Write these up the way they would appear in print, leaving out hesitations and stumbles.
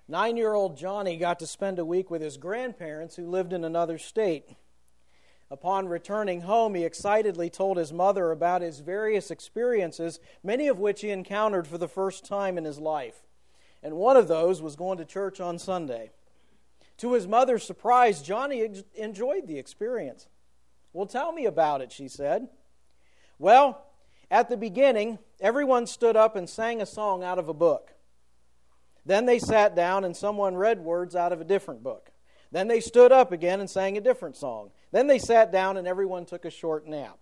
9-year-old Johnny got to spend a week with his grandparents who lived in another state. Upon returning home, he excitedly told his mother about his various experiences, many of which he encountered for the first time in his life. And one of those was going to church on Sunday. To his mother's surprise, Johnny enjoyed the experience. "Well, tell me about it," she said. "Well, at the beginning, everyone stood up and sang a song out of a book. Then they sat down and someone read words out of a different book. Then they stood up again and sang a different song. Then they sat down and everyone took a short nap."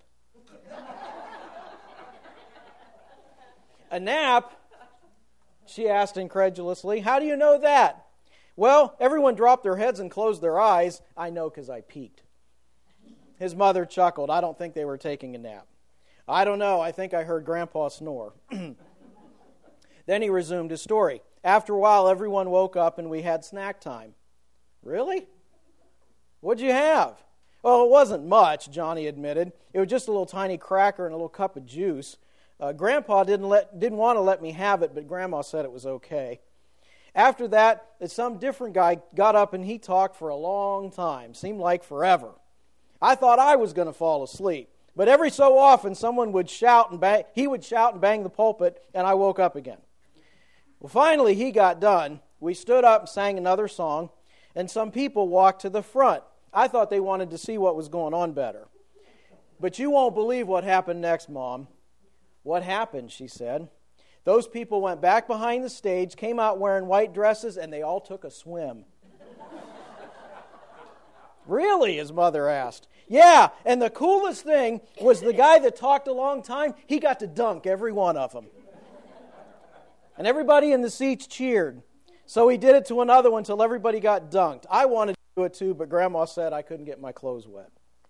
"A nap?" she asked incredulously. "How do you know that?" "Well, everyone dropped their heads and closed their eyes. I know because I peeked." His mother chuckled. "I don't think they were taking a nap." "I don't know. I think I heard Grandpa snore." Then he resumed his story. "After a while, everyone woke up and we had snack time." "Really? What'd you have?" "Well, it wasn't much," Johnny admitted. "It was just a little tiny cracker and a little cup of juice. Grandpa didn't want to let me have it, but Grandma said it was okay. After that, some different guy got up and he talked for a long time. Seemed like forever. I thought I was going to fall asleep. But every so often, someone would shout and bang. He would shout and bang the pulpit, and I woke up again. Well, finally, he got done. We stood up and sang another song, and some people walked to the front. I thought they wanted to see what was going on better. But you won't believe what happened next, Mom." "What happened?" she said. "Those people went back behind the stage, came out wearing white dresses, and they all took a swim." "Really?" his mother asked. "Yeah, and the coolest thing was the guy that talked a long time, he got to dunk every one of them. And everybody in the seats cheered. So he did it to another one until everybody got dunked. I wanted to do it too, but Grandma said I couldn't get my clothes wet."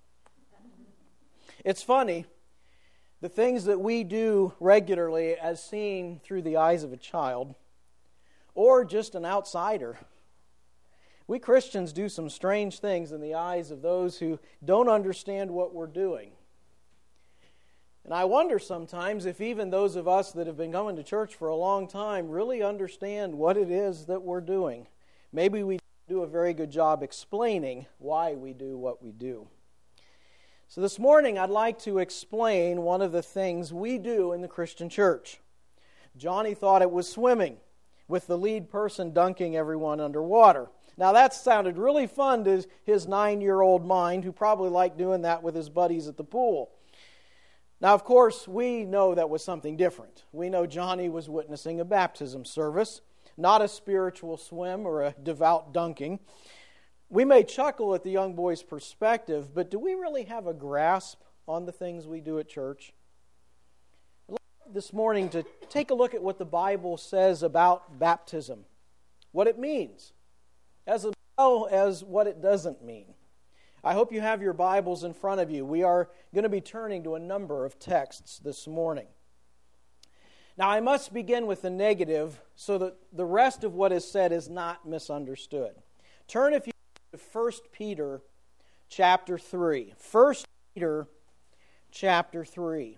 It's funny, the things that we do regularly as seen through the eyes of a child or just an outsider. We Christians do some strange things in the eyes of those who don't understand what we're doing. And I wonder sometimes if even those of us that have been going to church for a long time really understand what it is that we're doing. Maybe we do a very good job explaining why we do what we do. So this morning I'd like to explain one of the things we do in the Christian church. Johnny thought it was swimming, with the lead person dunking everyone underwater. Now that sounded really fun to his 9-year-old mind, who probably liked doing that with his buddies at the pool. Now, of course, we know that was something different. We know Johnny was witnessing a baptism service, not a spiritual swim or a devout dunking. We may chuckle at the young boy's perspective, but do we really have a grasp on the things we do at church? I'd like this morning to take a look at what the Bible says about baptism, what it means, as well as what it doesn't mean. I hope you have your Bibles in front of you. We are going to be turning to a number of texts this morning. Now, I must begin with the negative so that the rest of what is said is not misunderstood. Turn, if you to 1 Peter chapter 3. 1 Peter chapter 3.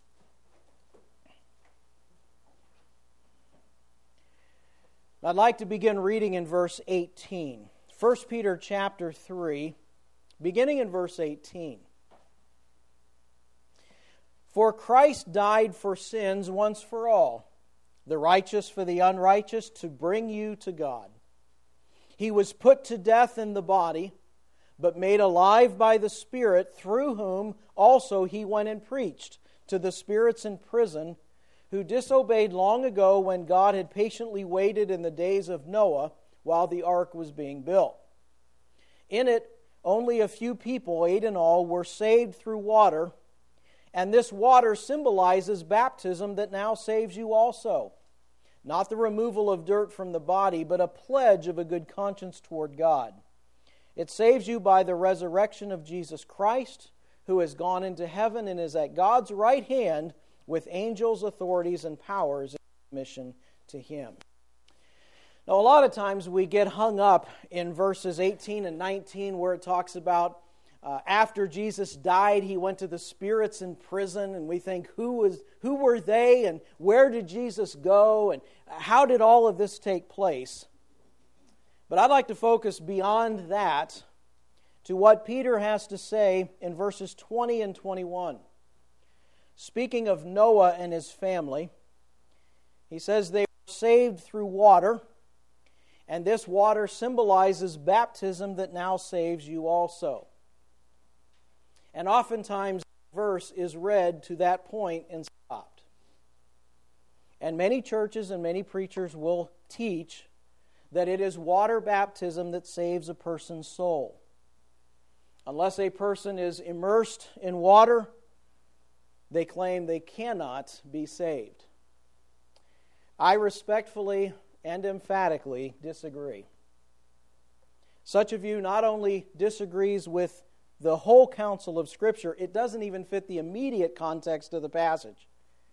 I'd like to begin reading in verse 18. 1 Peter chapter 3. Beginning in verse 18. "For Christ died for sins once for all, the righteous for the unrighteous, to bring you to God. He was put to death in the body, but made alive by the Spirit, through whom also he went and preached to the spirits in prison, who disobeyed long ago when God had patiently waited in the days of Noah while the ark was being built. In it, only a few people, 8 in all, were saved through water, and this water symbolizes baptism that now saves you also. Not the removal of dirt from the body, but a pledge of a good conscience toward God. It saves you by the resurrection of Jesus Christ, who has gone into heaven and is at God's right hand with angels, authorities, and powers in submission to Him." Now, a lot of times we get hung up in verses 18 and 19 where it talks about after Jesus died, He went to the spirits in prison, and we think, who were they, and where did Jesus go, and how did all of this take place? But I'd like to focus beyond that to what Peter has to say in verses 20 and 21. Speaking of Noah and his family, he says they were saved through water, and this water symbolizes baptism that now saves you also. And oftentimes the verse is read to that point and stopped. And many churches and many preachers will teach that it is water baptism that saves a person's soul. Unless a person is immersed in water, they claim they cannot be saved. I respectfully and emphatically disagree. Such a view not only disagrees with the whole counsel of Scripture, it doesn't even fit the immediate context of the passage.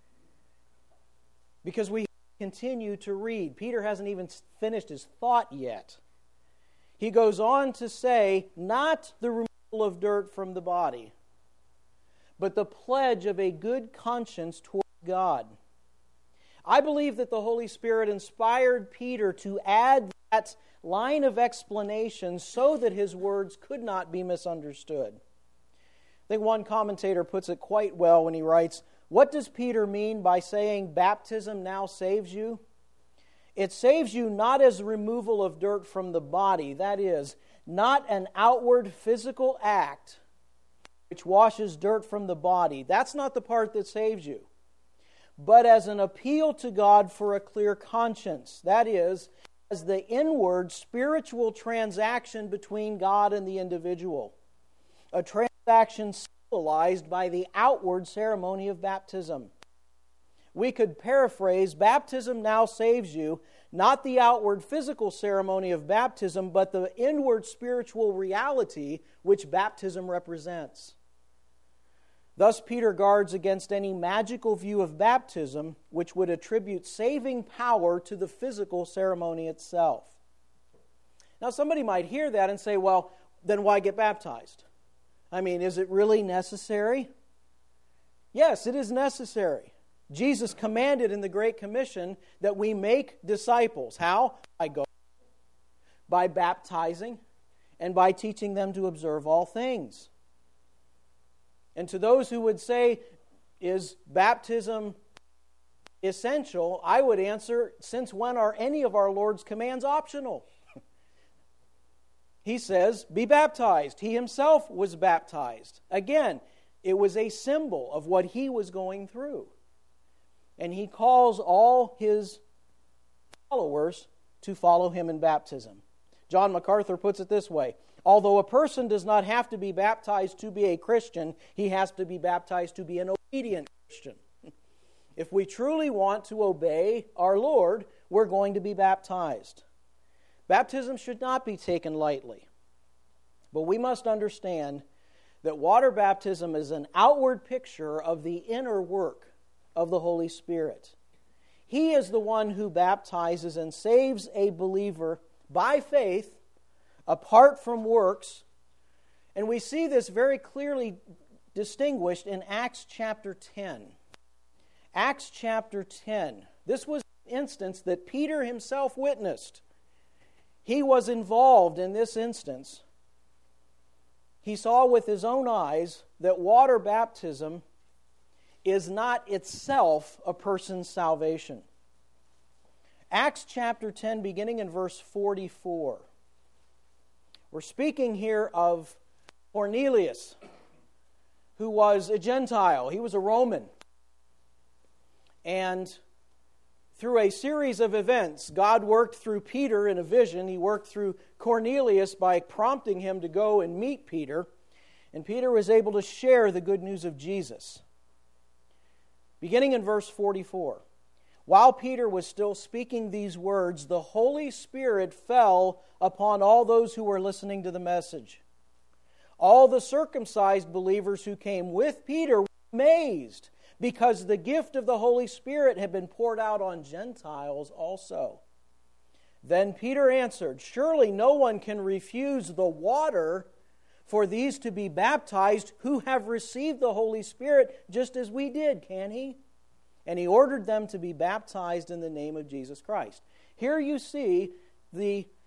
Because we continue to read. Peter hasn't even finished his thought yet. He goes on to say, not the removal of dirt from the body, but the pledge of a good conscience toward God. I believe that the Holy Spirit inspired Peter to add that line of explanation so that his words could not be misunderstood. I think one commentator puts it quite well when he writes, what does Peter mean by saying baptism now saves you? It saves you not as removal of dirt from the body, that is, not an outward physical act which washes dirt from the body. That's not the part that saves you. But as an appeal to God for a clear conscience. That is, as the inward spiritual transaction between God and the individual. A transaction symbolized by the outward ceremony of baptism. We could paraphrase, baptism now saves you, not the outward physical ceremony of baptism, but the inward spiritual reality which baptism represents. Thus, Peter guards against any magical view of baptism which would attribute saving power to the physical ceremony itself. Now, somebody might hear that and say, well, then why get baptized? I mean, is it really necessary? Yes, it is necessary. Jesus commanded in the Great Commission that we make disciples. How? By baptizing and by teaching them to observe all things. And to those who would say, is baptism essential? I would answer, since when are any of our Lord's commands optional? He says, be baptized. He himself was baptized. Again, it was a symbol of what he was going through. And he calls all his followers to follow him in baptism. John MacArthur puts it this way, although a person does not have to be baptized to be a Christian, he has to be baptized to be an obedient Christian. If we truly want to obey our Lord, we're going to be baptized. Baptism should not be taken lightly. But we must understand that water baptism is an outward picture of the inner work of the Holy Spirit. He is the one who baptizes and saves a believer by faith, apart from works. And we see this very clearly distinguished in Acts chapter 10. Acts chapter 10. This was an instance that Peter himself witnessed. He was involved in this instance. He saw with his own eyes that water baptism is not itself a person's salvation. Acts chapter 10, beginning in verse 44. We're speaking here of Cornelius, who was a Gentile. He was a Roman. And through a series of events, God worked through Peter in a vision. He worked through Cornelius by prompting him to go and meet Peter. And Peter was able to share the good news of Jesus. Beginning in verse 44. While Peter was still speaking these words, the Holy Spirit fell upon all those who were listening to the message. All the circumcised believers who came with Peter were amazed, because the gift of the Holy Spirit had been poured out on Gentiles also. Then Peter answered, surely no one can refuse the water for these to be baptized who have received the Holy Spirit just as we did, can he? And he ordered them to be baptized in the name of Jesus Christ. Here you see the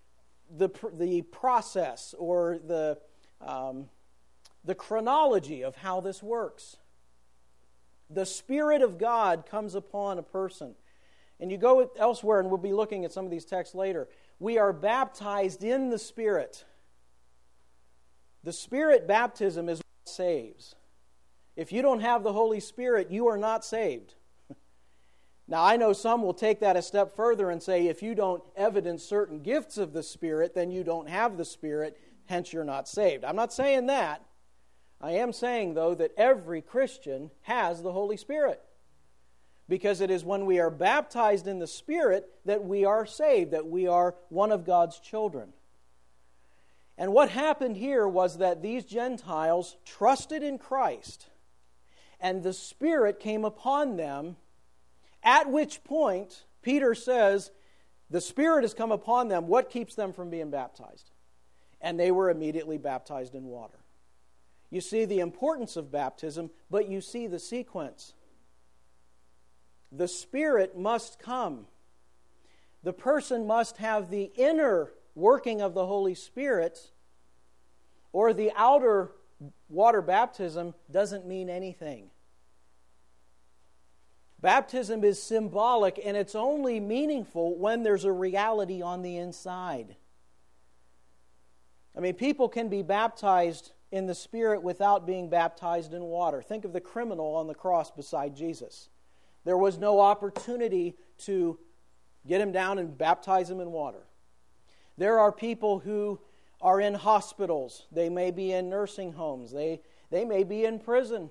the process or the chronology of how this works. The Spirit of God comes upon a person. And you go elsewhere, and we'll be looking at some of these texts later. We are baptized in the Spirit. The Spirit baptism is what saves. If you don't have the Holy Spirit, you are not saved. Now, I know some will take that a step further and say, if you don't evidence certain gifts of the Spirit, then you don't have the Spirit, hence you're not saved. I'm not saying that. I am saying, though, that every Christian has the Holy Spirit. Because it is when we are baptized in the Spirit that we are saved, that we are one of God's children. And what happened here was that these Gentiles trusted in Christ, and the Spirit came upon them, at which point Peter says, the Spirit has come upon them. What keeps them from being baptized? And they were immediately baptized in water. You see the importance of baptism, but you see the sequence. The Spirit must come. The person must have the inner working of the Holy Spirit, or the outer water baptism doesn't mean anything. Baptism is symbolic, and it's only meaningful when there's a reality on the inside. I mean, people can be baptized in the Spirit without being baptized in water. Think of the criminal on the cross beside Jesus. There was no opportunity to get him down and baptize him in water. There are people who are in hospitals. They may be in nursing homes. They may be in prison.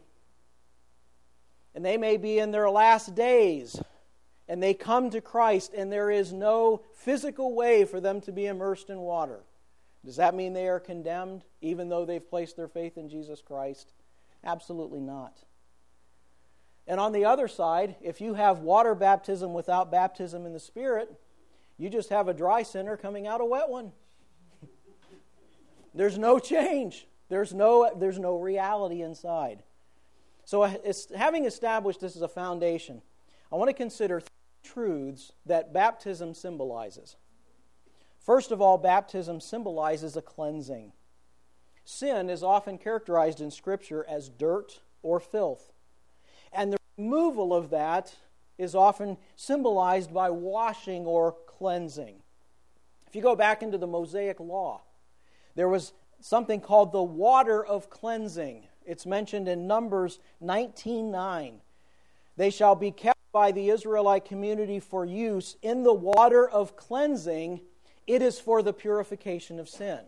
And they may be in their last days. And they come to Christ, and there is no physical way for them to be immersed in water. Does that mean they are condemned, even though they've placed their faith in Jesus Christ? Absolutely not. And on the other side, if you have water baptism without baptism in the Spirit, you just have a dry sinner coming out a wet one. There's no change. There's no reality inside. So having established this as a foundation, I want to consider three truths that baptism symbolizes. First of all, baptism symbolizes a cleansing. Sin is often characterized in Scripture as dirt or filth. And the removal of that is often symbolized by washing or cleansing. If you go back into the Mosaic Law, there was something called the water of cleansing. It's mentioned in Numbers 19:9. They shall be kept by the Israelite community for use in the water of cleansing. It is for the purification of sin.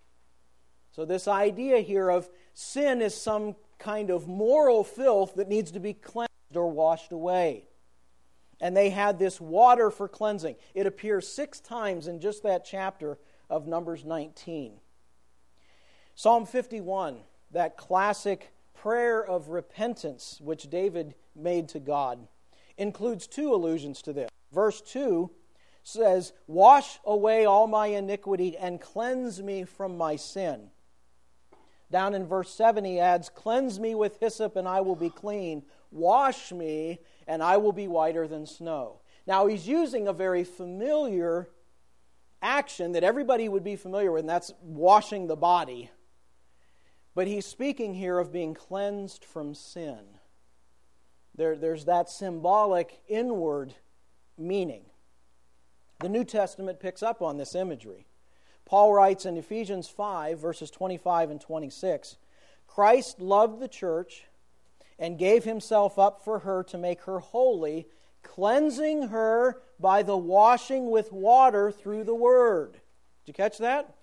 So this idea here of sin is some kind of moral filth that needs to be cleansed or washed away. And they had this water for cleansing. It appears 6 times in just that chapter of Numbers 19. Psalm 51, that classic prayer of repentance which David made to God, includes 2 allusions to this. Verse 2 says, "Wash away all my iniquity and cleanse me from my sin." Down in verse 7 he adds, "Cleanse me with hyssop and I will be clean. Wash me and I will be whiter than snow." Now he's using a very familiar action that everybody would be familiar with, and that's washing the body. But he's speaking here of being cleansed from sin. There's that symbolic inward meaning. The New Testament picks up on this imagery. Paul writes in Ephesians 5, verses 25 and 26, "Christ loved the church and gave himself up for her to make her holy, cleansing her by the washing with water through the word." Did you catch that?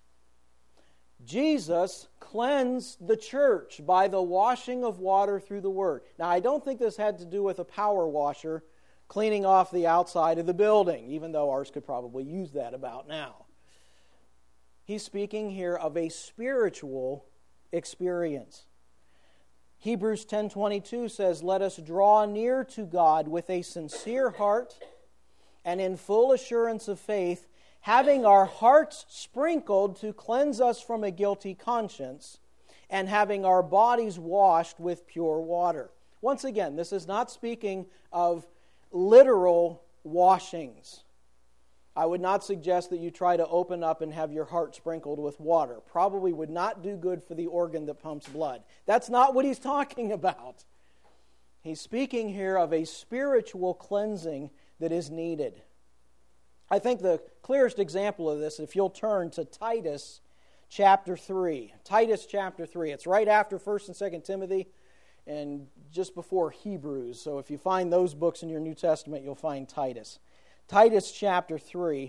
Jesus cleansed the church by the washing of water through the word. Now, I don't think this had to do with a power washer cleaning off the outside of the building, even though ours could probably use that about now. He's speaking here of a spiritual experience. Hebrews 10:22 says, "Let us draw near to God with a sincere heart and in full assurance of faith, having our hearts sprinkled to cleanse us from a guilty conscience, and having our bodies washed with pure water." Once again, this is not speaking of literal washings. I would not suggest that you try to open up and have your heart sprinkled with water. Probably would not do good for the organ that pumps blood. That's not what he's talking about. He's speaking here of a spiritual cleansing that is needed. I think the clearest example of this, if you'll turn to Titus chapter 3. Titus chapter 3. It's right after 1st and 2nd Timothy and just before Hebrews. So if you find those books in your New Testament, you'll find Titus. Titus chapter 3,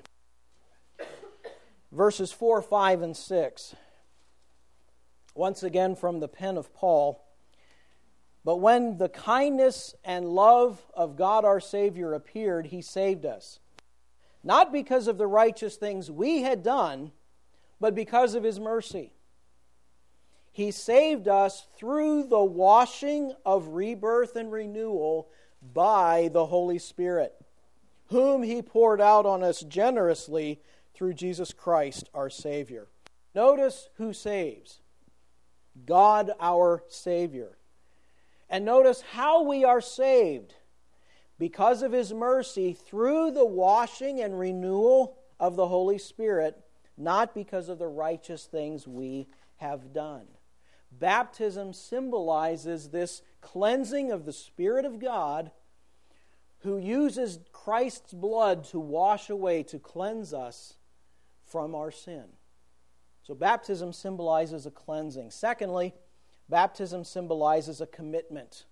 verses 4, 5, and 6. Once again from the pen of Paul. But when the kindness and love of God our Savior appeared, He saved us. Not because of the righteous things we had done, but because of His mercy. He saved us through the washing of rebirth and renewal by the Holy Spirit, whom He poured out on us generously through Jesus Christ our Savior. Notice who saves. God our Savior. And notice how we are saved. Because of His mercy through the washing and renewal of the Holy Spirit, not because of the righteous things we have done. Baptism symbolizes this cleansing of the Spirit of God, who uses Christ's blood to wash away, to cleanse us from our sin. So baptism symbolizes a cleansing. Secondly, baptism symbolizes a commitment.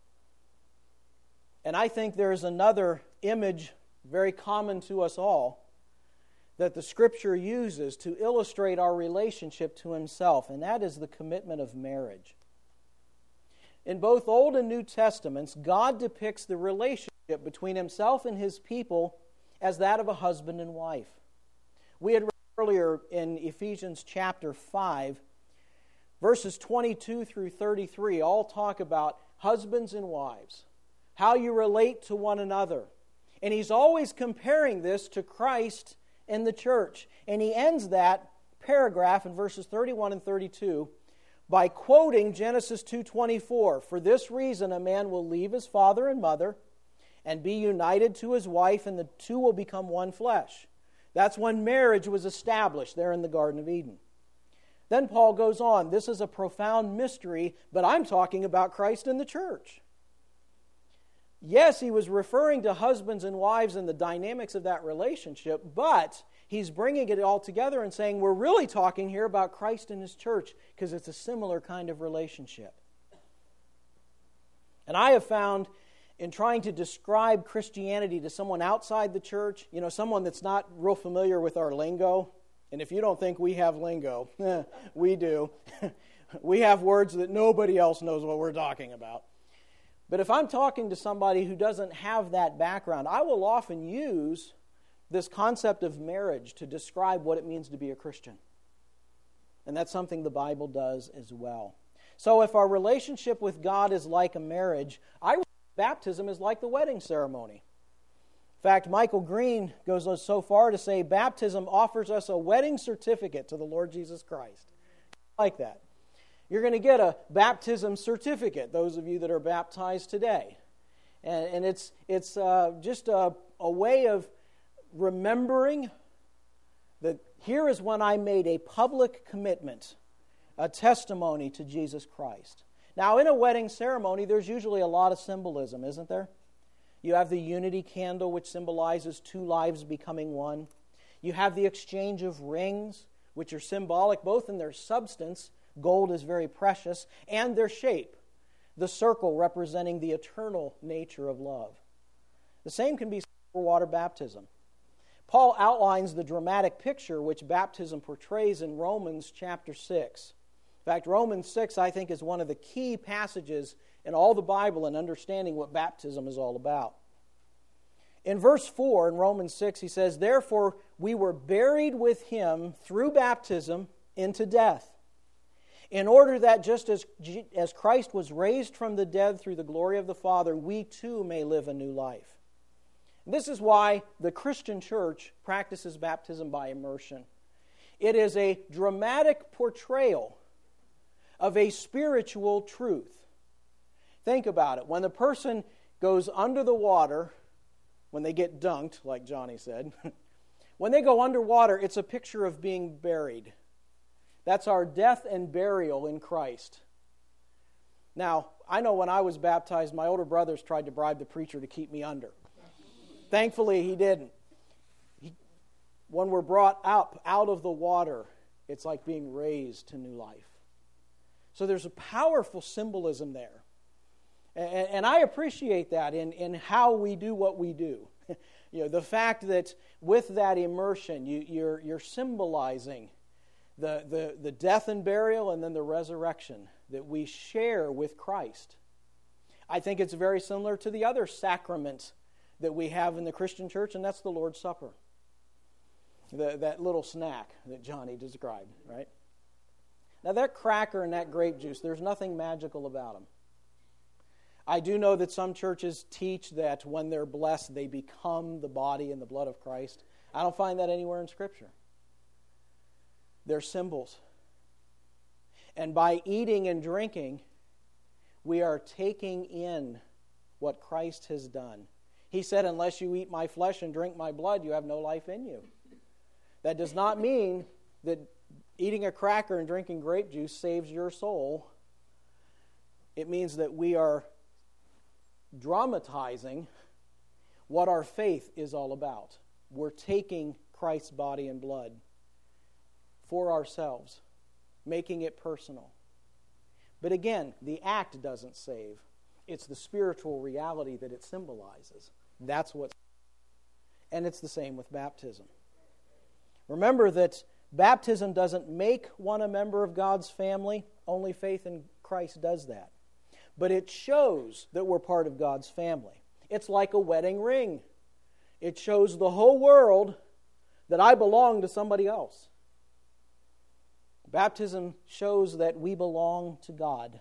And I think there is another image very common to us all that the Scripture uses to illustrate our relationship to Himself, and that is the commitment of marriage. In both Old and New Testaments, God depicts the relationship between Himself and His people as that of a husband and wife. We had read earlier in Ephesians chapter 5, verses 22 through 33 all talk about husbands and wives, how you relate to one another. And he's always comparing this to Christ and the church. And he ends that paragraph in verses 31 and 32 by quoting Genesis 2:24. For this reason a man will leave his father and mother and be united to his wife, and the two will become one flesh. That's when marriage was established there in the Garden of Eden. Then Paul goes on, this is a profound mystery, but I'm talking about Christ and the church. Yes, he was referring to husbands and wives and the dynamics of that relationship, but he's bringing it all together and saying we're really talking here about Christ and His church because it's a similar kind of relationship. And I have found in trying to describe Christianity to someone outside the church, someone that's not real familiar with our lingo, and if you don't think we have lingo, we do. We have words that nobody else knows what we're talking about. But if I'm talking to somebody who doesn't have that background, I will often use this concept of marriage to describe what it means to be a Christian. And that's something the Bible does as well. So if our relationship with God is like a marriage, baptism is like the wedding ceremony. In fact, Michael Green goes so far to say baptism offers us a wedding certificate to the Lord Jesus Christ. Like that. You're going to get a baptism certificate, those of you that are baptized today. And it's just a way of remembering that here is when I made a public commitment, a testimony to Jesus Christ. Now, in a wedding ceremony, there's usually a lot of symbolism, isn't there? You have the unity candle, which symbolizes two lives becoming one. You have the exchange of rings, which are symbolic both in their substance, gold is very precious, and their shape, the circle representing the eternal nature of love. The same can be said for water baptism. Paul outlines the dramatic picture which baptism portrays in Romans chapter 6. In fact, Romans 6, I think, is one of the key passages in all the Bible in understanding what baptism is all about. In verse 4 in Romans 6, he says, therefore we were buried with Him through baptism into death, in order that just as Christ was raised from the dead through the glory of the Father, we too may live a new life. This is why the Christian church practices baptism by immersion. It is a dramatic portrayal of a spiritual truth. Think about it. When the person goes under the water, when they get dunked, like Johnny said, When they go underwater, it's a picture of being buried. That's our death and burial in Christ. Now, I know when I was baptized, my older brothers tried to bribe the preacher to keep me under. Thankfully, he didn't. When we're brought up out of the water, it's like being raised to new life. So there's a powerful symbolism there. And I appreciate that in how we do what we do. The fact that with that immersion, you're symbolizing the death and burial and then the resurrection that we share with Christ. I think it's very similar to the other sacrament that we have in the Christian church, and that's the Lord's Supper. That little snack that Johnny described, right? Now that cracker and that grape juice, there's nothing magical about them. I do know that some churches teach that when they're blessed, they become the body and the blood of Christ. I don't find that anywhere in Scripture. They're symbols. And by eating and drinking, we are taking in what Christ has done. He said, unless you eat my flesh and drink my blood, you have no life in you. That does not mean that eating a cracker and drinking grape juice saves your soul. It means that we are dramatizing what our faith is all about. We're taking Christ's body and blood for ourselves, making it personal. But again, the act doesn't save. It's the spiritual reality that it symbolizes. That's what. And it's the same with baptism. Remember that baptism doesn't make one a member of God's family. Only faith in Christ does that. But it shows that we're part of God's family. It's like a wedding ring. It shows the whole world that I belong to somebody else. Baptism shows that we belong to God.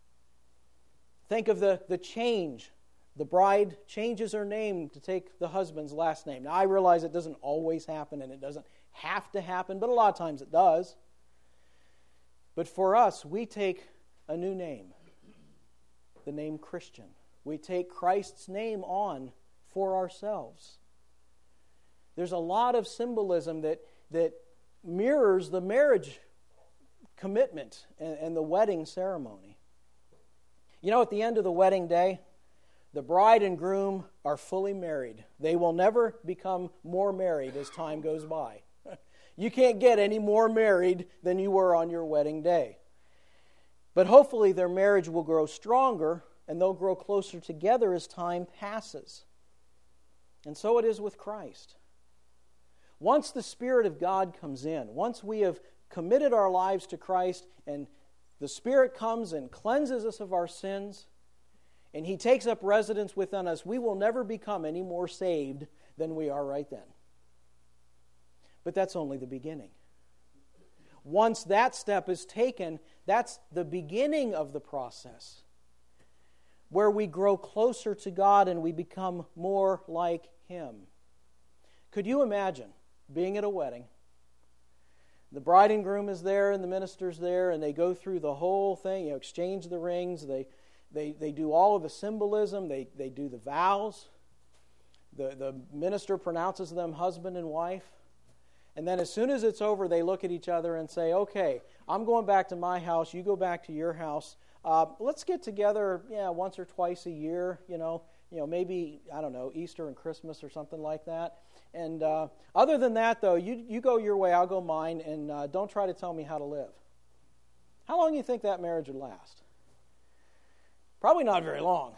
Think of the change. The bride changes her name to take the husband's last name. Now, I realize it doesn't always happen and it doesn't have to happen, but a lot of times it does. But for us, we take a new name, the name Christian. We take Christ's name on for ourselves. There's a lot of symbolism that mirrors the marriage commitment and the wedding ceremony. At the end of the wedding day, the bride and groom are fully married. They will never become more married as time goes by. You can't get any more married than you were on your wedding day. But hopefully their marriage will grow stronger and they'll grow closer together as time passes. And so it is with Christ. Once the Spirit of God comes in, once we have committed our lives to Christ and the Spirit comes and cleanses us of our sins, and He takes up residence within us, we will never become any more saved than we are right then. But that's only the beginning. Once that step is taken, that's the beginning of the process, where we grow closer to God and we become more like Him. Could you imagine being at a wedding? The bride and groom is there and the minister's there, and they go through the whole thing, exchange the rings, they do all of the symbolism, they do the vows. The minister pronounces them husband and wife. And then as soon as it's over, they look at each other and say, okay, I'm going back to my house, you go back to your house. Let's get together once or twice a year, maybe, Easter and Christmas or something like that. And other than that, though, you go your way, I'll go mine, and don't try to tell me how to live. How long do you think that marriage would last? Probably not very long.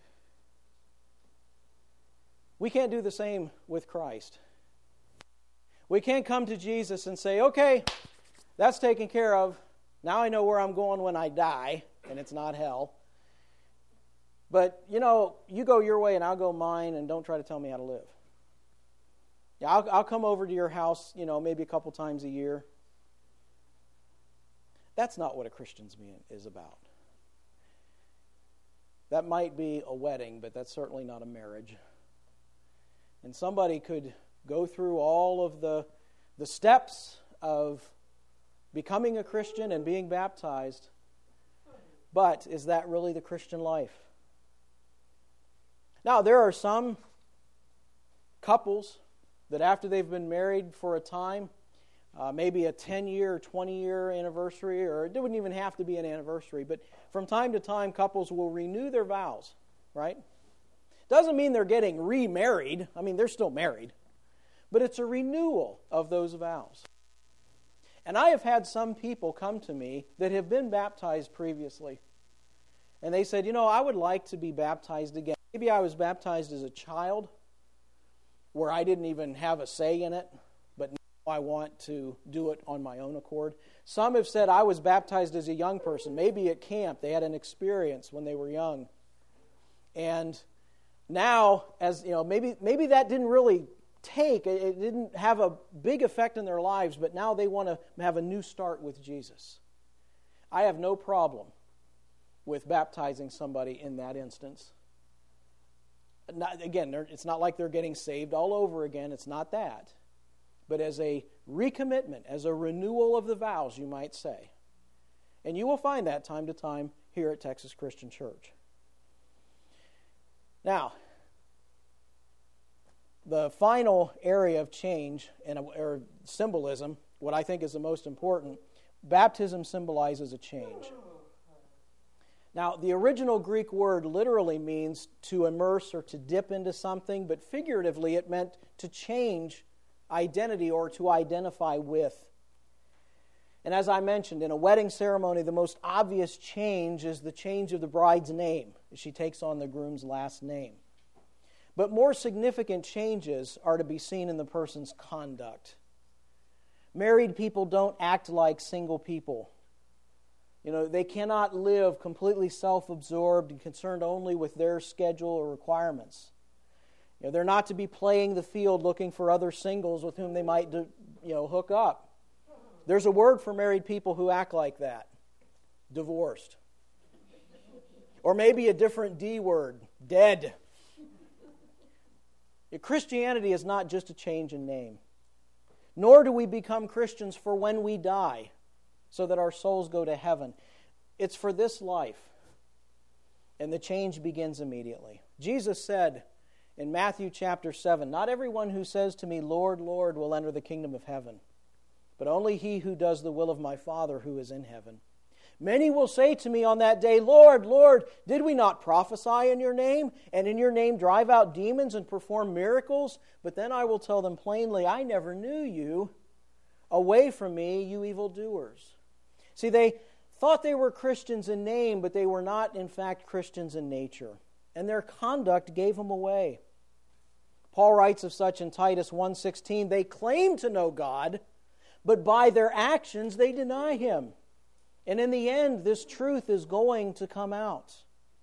We can't do the same with Christ. We can't come to Jesus and say, okay, that's taken care of. Now I know where I'm going when I die, and it's not hell. But, you go your way and I'll go mine, and don't try to tell me how to live. Yeah, I'll come over to your house, maybe a couple times a year. That's not what a Christian's is about. That might be a wedding, but that's certainly not a marriage. And somebody could go through all of the steps of becoming a Christian and being baptized, but is that really the Christian life? Now, there are some couples that after they've been married for a time, maybe a 10-year, 20-year anniversary, or it wouldn't even have to be an anniversary, but from time to time, couples will renew their vows, right? Doesn't mean they're getting remarried. I mean, they're still married. But it's a renewal of those vows. And I have had some people come to me that have been baptized previously. And they said, I would like to be baptized again. Maybe I was baptized as a child where I didn't even have a say in it, but now I want to do it on my own accord. Some have said I was baptized as a young person, maybe at camp. They had an experience when they were young. And now, as maybe that didn't really it didn't have a big effect in their lives, but now they want to have a new start with Jesus. I have no problem with baptizing somebody in that instance. It's not like they're getting saved all over again. It's not that. But as a recommitment, as a renewal of the vows, you might say. And you will find that time to time here at Texas Christian Church. Now, the final area of change or symbolism, what I think is the most important, baptism symbolizes a change. Now, the original Greek word literally means to immerse or to dip into something, but figuratively it meant to change identity or to identify with. And as I mentioned, in a wedding ceremony, the most obvious change is the change of the bride's name. She takes on the groom's last name. But more significant changes are to be seen in the person's conduct. Married people don't act like single people. They cannot live completely self-absorbed and concerned only with their schedule or requirements. They're not to be playing the field looking for other singles with whom they might hook up. There's a word for married people who act like that. Divorced. Or maybe a different D word. Dead. Christianity is not just a change in name. Nor do we become Christians for when we die, so that our souls go to heaven. It's for this life. And the change begins immediately. Jesus said in Matthew chapter 7, "Not everyone who says to me, 'Lord, Lord,' will enter the kingdom of heaven, but only he who does the will of my Father who is in heaven. Many will say to me on that day, 'Lord, Lord, did we not prophesy in your name, and in your name drive out demons and perform miracles?' But then I will tell them plainly, 'I never knew you. Away from me, you evildoers.'" See, they thought they were Christians in name, but they were not, in fact, Christians in nature. And their conduct gave them away. Paul writes of such in Titus 1:16, "They claim to know God, but by their actions they deny Him. And in the end, this truth is going to come out."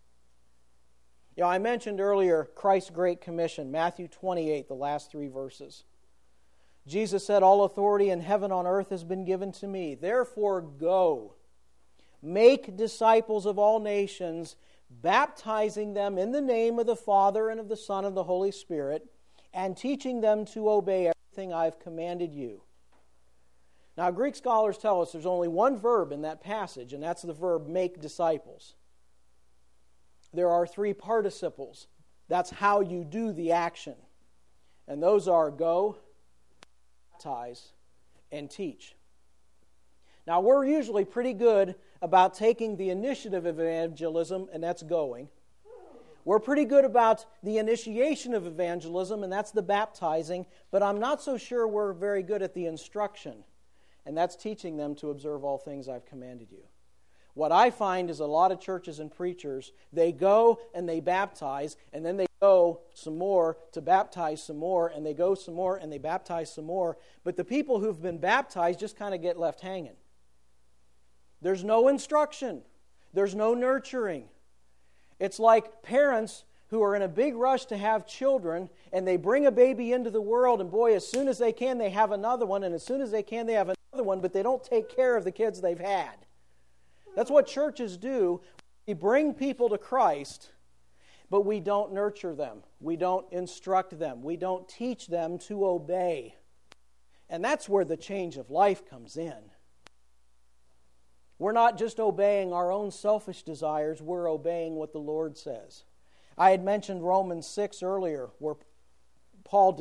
I mentioned earlier Christ's Great Commission, Matthew 28, the last 3 verses. Jesus said, "All authority in heaven and on earth has been given to me. Therefore go, make disciples of all nations, baptizing them in the name of the Father and of the Son and of the Holy Spirit, and teaching them to obey everything I've commanded you." Now, Greek scholars tell us there's only one verb in that passage, and that's the verb make disciples. There are 3 participles. That's how you do the action. And those are go, baptize, and teach. Now, we're usually pretty good about taking the initiative of evangelism, and that's going. We're pretty good about the initiation of evangelism, and that's the baptizing, but I'm not so sure we're very good at the instruction. And that's teaching them to observe all things I've commanded you. What I find is a lot of churches and preachers, they go and they baptize, and then they go some more to baptize some more, and they go some more and they baptize some more. But the people who've been baptized just kind of get left hanging. There's no instruction. There's no nurturing. It's like parents who are in a big rush to have children, and they bring a baby into the world, and boy, as soon as they can, they have another one, and as soon as they can, they have another one, but they don't take care of the kids they've had. That's what churches do. We bring people to Christ, but we don't nurture them. We don't instruct them. We don't teach them to obey. And that's where the change of life comes in. We're not just obeying our own selfish desires, we're obeying what the Lord says. I had mentioned Romans 6 earlier, where Paul depicts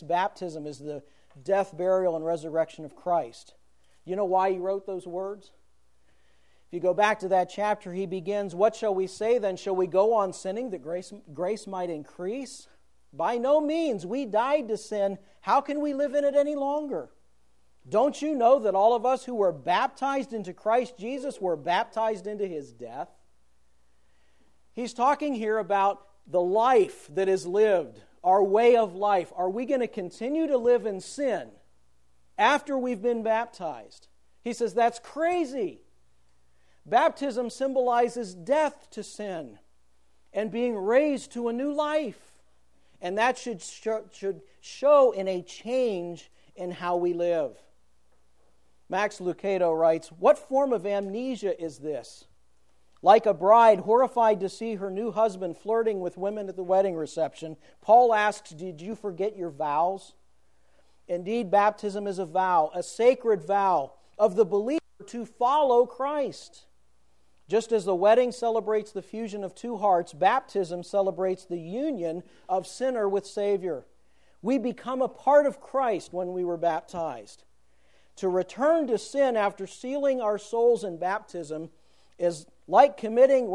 convinced baptism is the death, burial, and resurrection of Christ. You know why he wrote those words? If you go back to that chapter, he begins, "What shall we say then? Shall we go on sinning that grace might increase? By no means. We died to sin. How can we live in it any longer? Don't you know that all of us who were baptized into Christ Jesus were baptized into his death?" He's talking here about the life that is lived, our way of life. Are we going to continue to live in sin after we've been baptized? He says that's crazy. Baptism symbolizes death to sin and being raised to a new life. And that should show in a change in how we live. Max Lucado writes, "What form of amnesia is this? Like a bride horrified to see her new husband flirting with women at the wedding reception, Paul asks, did you forget your vows? Indeed, baptism is a vow, a sacred vow of the believer to follow Christ. Just as the wedding celebrates the fusion of two hearts, baptism celebrates the union of sinner with Savior. We become a part of Christ when we were baptized. To return to sin after sealing our souls in baptism is like committing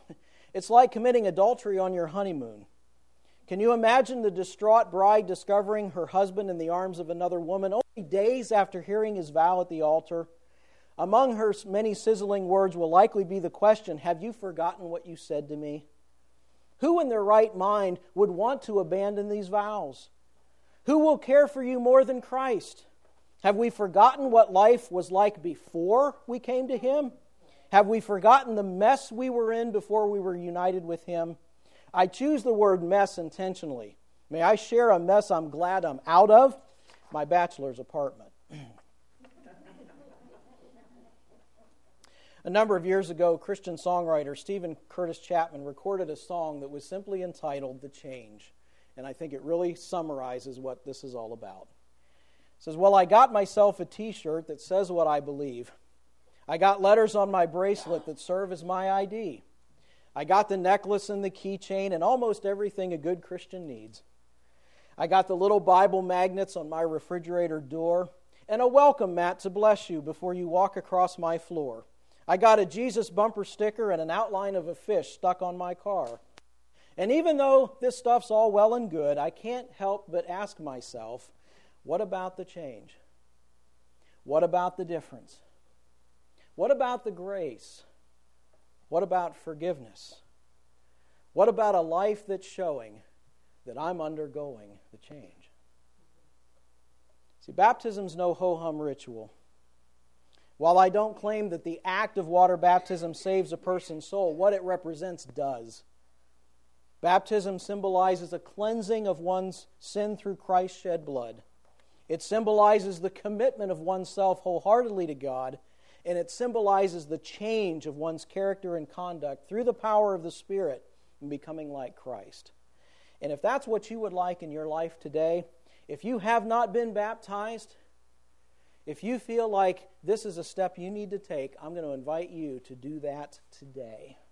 adultery on your honeymoon. Can you imagine the distraught bride discovering her husband in the arms of another woman only days after hearing his vow at the altar? Among her many sizzling words will likely be the question, have you forgotten what you said to me? Who in their right mind would want to abandon these vows? Who will care for you more than Christ? Have we forgotten what life was like before we came to Him? Have we forgotten the mess we were in before we were united with Him? I choose the word mess intentionally. May I share a mess I'm glad I'm out of? My bachelor's apartment. A number of years ago, Christian songwriter Stephen Curtis Chapman recorded a song that was simply entitled The Change. And I think it really summarizes what this is all about. It says, well, I got myself a t-shirt that says what I believe. I got letters on my bracelet that serve as my ID. I got the necklace and the keychain and almost everything a good Christian needs. I got the little Bible magnets on my refrigerator door and a welcome mat to bless you before you walk across my floor. I got a Jesus bumper sticker and an outline of a fish stuck on my car. And even though this stuff's all well and good, I can't help but ask myself, what about the change? What about the difference? What about the grace? What about forgiveness? What about a life that's showing that I'm undergoing the change? See, baptism's no ho-hum ritual. While I don't claim that the act of water baptism saves a person's soul, what it represents does. Baptism symbolizes a cleansing of one's sin through Christ's shed blood. It symbolizes the commitment of oneself wholeheartedly to God, and it symbolizes the change of one's character and conduct through the power of the Spirit in becoming like Christ. And if that's what you would like in your life today, if you have not been baptized, if you feel like this is a step you need to take, I'm going to invite you to do that today.